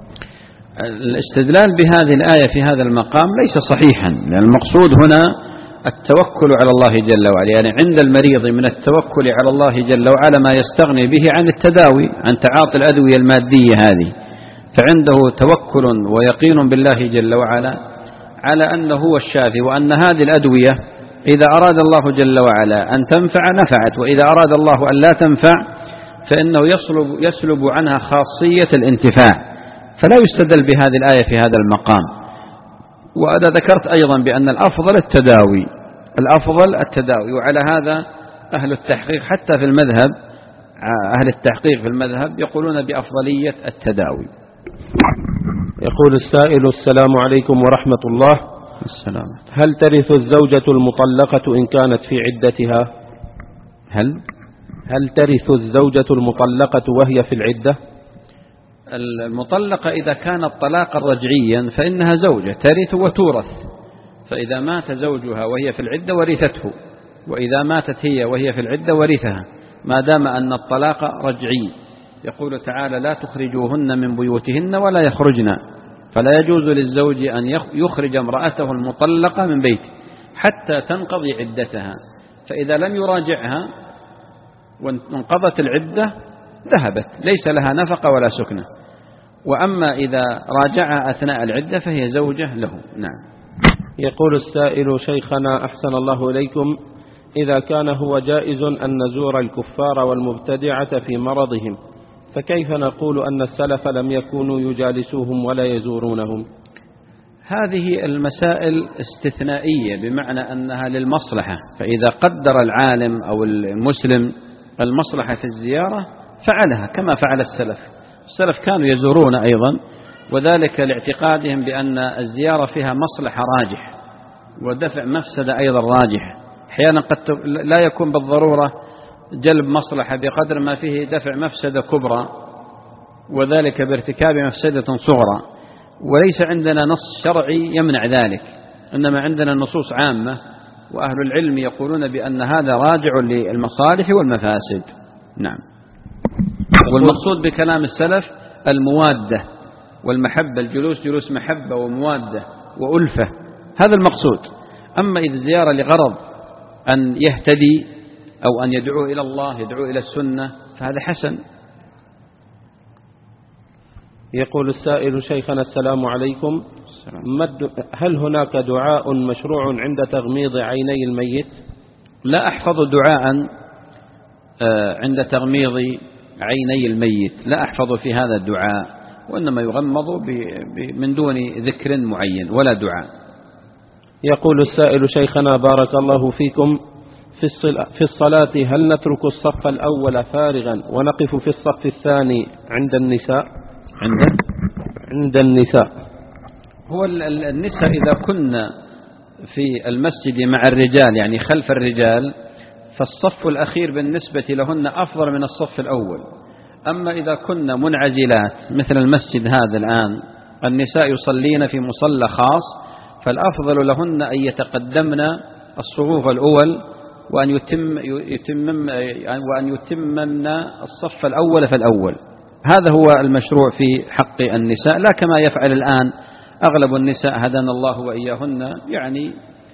الاستدلال بهذه الآية في هذا المقام ليس صحيحا، لأن المقصود هنا التوكل على الله جل وعلا، يعني عند المريض من التوكل على الله جل وعلا ما يستغني به عن التداوي، عن تعاطي الأدوية المادية هذه، فعنده توكل ويقين بالله جل وعلا على أنه هو الشافي، وأن هذه الأدوية إذا أراد الله جل وعلا أن تنفع نفعت، وإذا أراد الله أن لا تنفع فإنه يسلب, يسلب عنها خاصية الانتفاع، فلا يستدل بهذه الآية في هذا المقام. وأنا ذكرت أيضا بأن الأفضل التداوي الأفضل التداوي وعلى هذا أهل التحقيق حتى في المذهب أهل التحقيق في المذهب يقولون بأفضلية التداوي. يقول السائل: السلام عليكم ورحمة الله. السلام. هل ترث الزوجة المطلقة إن كانت في عدتها؟ هل هل ترث الزوجة المطلقة وهي في العدة؟ المطلقة إذا كانت طلاقا رجعيا فإنها زوجة ترث وتورث، فإذا مات زوجها وهي في العدة ورثته، وإذا ماتت هي وهي في العدة ورثها، ما دام أن الطلاق رجعي. يقول تعالى: لا تخرجوهن من بيوتهن ولا يخرجن، فلا يجوز للزوج أن يخرج امرأته المطلقة من بيته حتى تنقضي عدتها، فإذا لم يراجعها وانقضت العدة ذهبت، ليس لها نفقة ولا سكنة. وأما إذا راجعها أثناء العدة فهي زوجة له. نعم. يقول السائل: شيخنا أحسن الله إليكم، إذا كان هو جائز أن نزور الكفار والمبتدعة في مرضهم، فكيف نقول أن السلف لم يكونوا يجالسوهم ولا يزورونهم؟ هذه المسائل استثنائية، بمعنى أنها للمصلحة، فإذا قدر العالم أو المسلم المصلحة في الزيارة فعلها كما فعل السلف. السلف كانوا يزورون أيضا، وذلك لاعتقادهم بأن الزيارة فيها مصلحة راجح ودفع مفسدة أيضا راجح. أحيانا قد لا يكون بالضرورة جلب مصلحة بقدر ما فيه دفع مفسدة كبرى، وذلك بارتكاب مفسدة صغرى، وليس عندنا نص شرعي يمنع ذلك، إنما عندنا نصوص عامة، وأهل العلم يقولون بأن هذا راجع للمصالح والمفاسد. نعم. والمقصود بكلام السلف الموادة والمحبة، الجلوس جلوس محبة وموادة وألفة، هذا المقصود. أما إذا زيارة لغرض أن يهتدي أو أن يدعو إلى الله، يدعو إلى السنة، فهذا حسن. يقول السائل: شيخنا السلام عليكم، هل هناك دعاء مشروع عند تغميض عيني الميت؟ لا أحفظ دعاء عند تغميض عيني الميت، لا أحفظ في هذا الدعاء، وإنما يغمض من دون ذكر معين ولا دعاء. يقول السائل: شيخنا بارك الله فيكم، في الصلاة هل نترك الصف الأول فارغا ونقف في الصف الثاني عند النساء؟ عند عند النساء. هو النساء إذا كنا في المسجد مع الرجال، يعني خلف الرجال، فالصف الأخير بالنسبة لهن أفضل من الصف الأول. أما إذا كنا منعزلات مثل المسجد هذا الآن، النساء يصلين في مصلى خاص، فالأفضل لهن أن يتقدمن الصفوف الأول وأن يتم يتمم وأن يتممن الصف الأول فالأول. هذا هو المشروع في حق النساء، لا كما يفعل الآن أغلب النساء هدانا الله وإياهن، يعني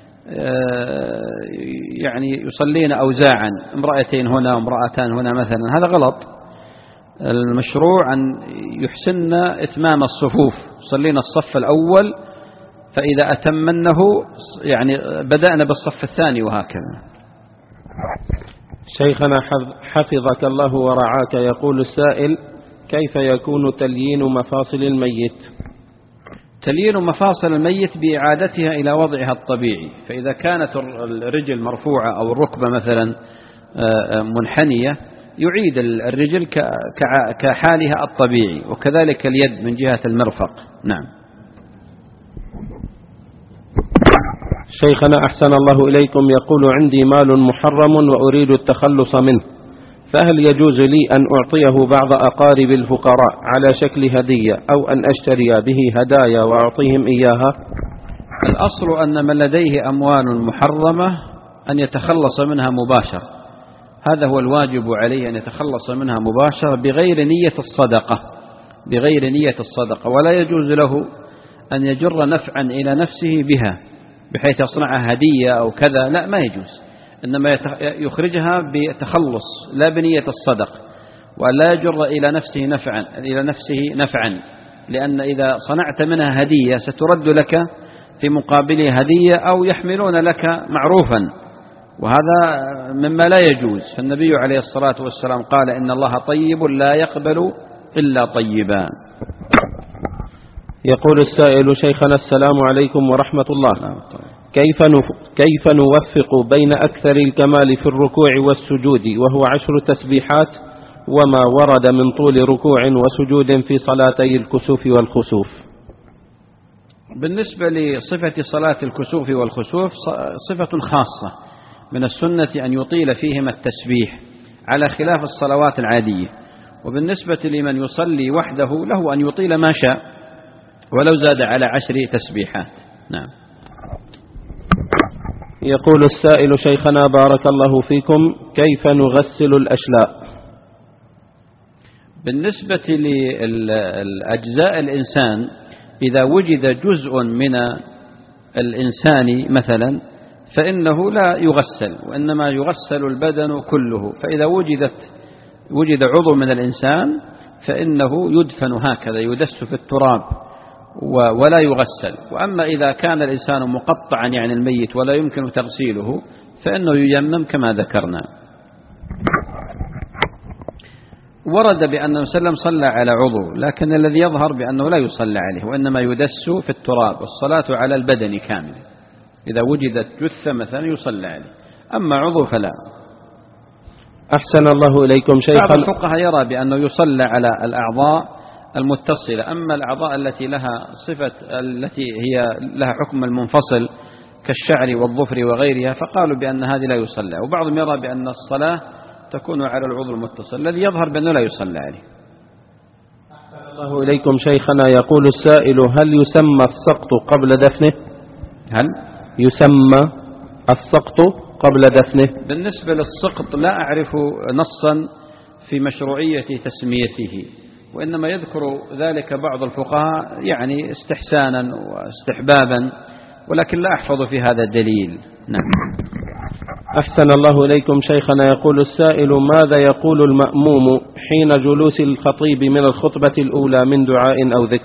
يعني يصلين أوزاعا، امرأتين هنا وامرأتان هنا مثلا، هذا غلط. المشروع أن يحسن إتمام الصفوف، يصلين الصف الأول، فإذا أتمنه يعني بدأنا بالصف الثاني، وهكذا. شيخنا حفظك الله ورعاك، يقول السائل: كيف يكون تليين مفاصل الميت؟ تليين مفاصل الميت بإعادتها إلى وضعها الطبيعي، فإذا كانت الرجل مرفوعة أو الركبة مثلا منحنية، يعيد الرجل كحالها الطبيعي، وكذلك اليد من جهة المرفق. نعم. شيخنا أحسن الله إليكم، يقول: عندي مال محرم وأريد التخلص منه، فهل يجوز لي أن أعطيه بعض أقارب الفقراء على شكل هدية، أو أن أشتري به هدايا وأعطيهم إياها؟ الأصل أن من لديه أموال محرمة أن يتخلص منها مباشرة، هذا هو الواجب عليه، أن يتخلص منها مباشرة بغير نية الصدقة، بغير نية الصدقة، ولا يجوز له أن يجر نفعا إلى نفسه بها بحيث يصنعها هدية أو كذا، لا، ما يجوز، إنما يخرجها بتخلص لا بنية الصدق، ولا يجر إلى نفسه نفعا إلى نفسه نفعا لأن إذا صنعت منها هدية سترد لك في مقابل هدية، أو يحملون لك معروفا، وهذا مما لا يجوز. فالنبي عليه الصلاة والسلام قال: إن الله طيب لا يقبل إلا طيبا. يقول السائل: شيخنا السلام عليكم ورحمة الله، كيف كيف نوفق بين أكثر الكمال في الركوع والسجود وهو عشر تسبيحات، وما ورد من طول ركوع وسجود في صلاتي الكسوف والخسوف؟ بالنسبة لصفة صلاة الكسوف والخسوف صفة خاصة من السنة أن يطيل فيهما التسبيح على خلاف الصلوات العادية، وبالنسبة لمن يصلي وحده له أن يطيل ما شاء ولو زاد على عشر تسبيحات. نعم. يقول السائل: شيخنا بارك الله فيكم، كيف نغسل الأشلاء؟ بالنسبة للأجزاء الإنسان، إذا وجد جزء من الإنسان مثلا فإنه لا يغسل، وإنما يغسل البدن كله، فإذا وجدت وجد عضو من الإنسان فإنه يدفن هكذا، يدس في التراب ولا يغسل. وأما إذا كان الإنسان مقطعا يعني الميت ولا يمكن تغسيله فإنه ييمم كما ذكرنا. ورد بأن وسلم صلى على عضو، لكن الذي يظهر بأنه لا يصلى عليه، وإنما يدس في التراب، والصلاة على البدن كامل، إذا وجدت جثة مثلا يصلى عليه، أما عضو فلا. أحسن الله إليكم شيخا. بعض الفقهاء يرى بأنه يصلى على الأعضاء المتصلة، أما الأعضاء التي لها صفة التي هي لها حكم المنفصل كالشعر والظفر وغيرها فقالوا بأن هذه لا يصلى، وبعضهم يرى بأن الصلاة تكون على العضو المتصل، الذي يظهر بأنه لا يصلى عليه. الله إليكم شيخنا، يقول السائل: هل يسمى السقط قبل دفنه؟ هل يسمى السقط قبل دفنه؟ بالنسبة للسقط لا أعرف نصا في مشروعية تسميته، وإنما يذكر ذلك بعض الفقهاء يعني استحسانا واستحبابا، ولكن لا أحفظ في هذا الدليل. نعم. أحسن الله إليكم شيخنا، يقول السائل: ماذا يقول المأموم حين جلوس الخطيب من الخطبة الأولى من دعاء أو ذكر؟